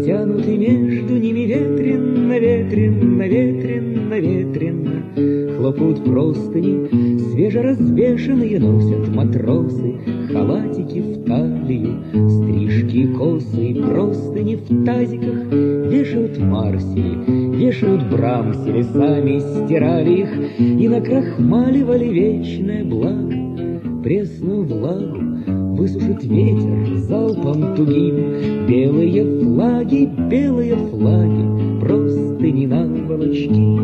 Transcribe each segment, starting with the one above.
Натянуты между ними ветренно, ветренно, ветренно, ветренно. Хлопают простыни, свежеразвешенные носят матросы, халатики в талию, стрижки косы, простыни в тазиках вешают марсели, вешают брамсели, сами стирали их и накрахмаливали вечное благо. Пресную влагу высушит ветер залпом тугим. Белые флаги, простыни на волочки.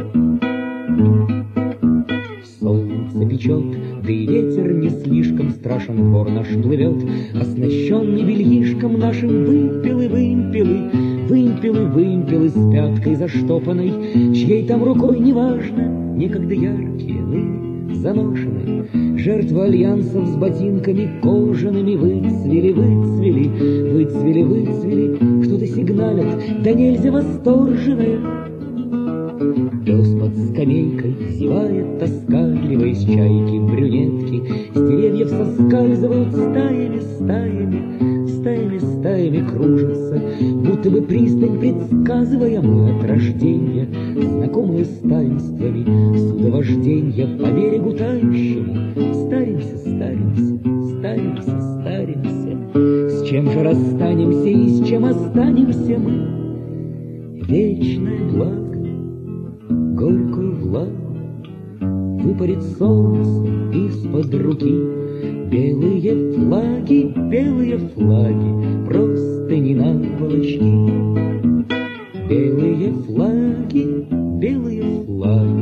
Солнце печет, да и ветер не слишком страшен, вор наш плывет, оснащенный бельишком нашим, вымпелы, вымпелы, вымпелы, вымпелы с пяткой заштопанной, чьей там рукой неважно, некогда яркие, ныне заношенные. Жертвы альянсов с ботинками кожаными выцвели, выцвели, выцвели, выцвели. Кто-то сигналит, да нельзя восторженная. Пес под скамейкой зевает, тоскливаясь, чайки, брюнетки с деревьев соскальзывают стаями, стаями, стаями, стаями кружатся, будто бы пристань предсказывая мы от рождения, знакомые с таинствами судовожденья по берегу тающему. Старимся, старимся, старимся, старимся. С чем же расстанемся и с чем останемся мы? Вечное благо, горькую влагу выпарит солнце из-под руки. Белые флаги, просто не на волочки. Белые флаги, белые флаги.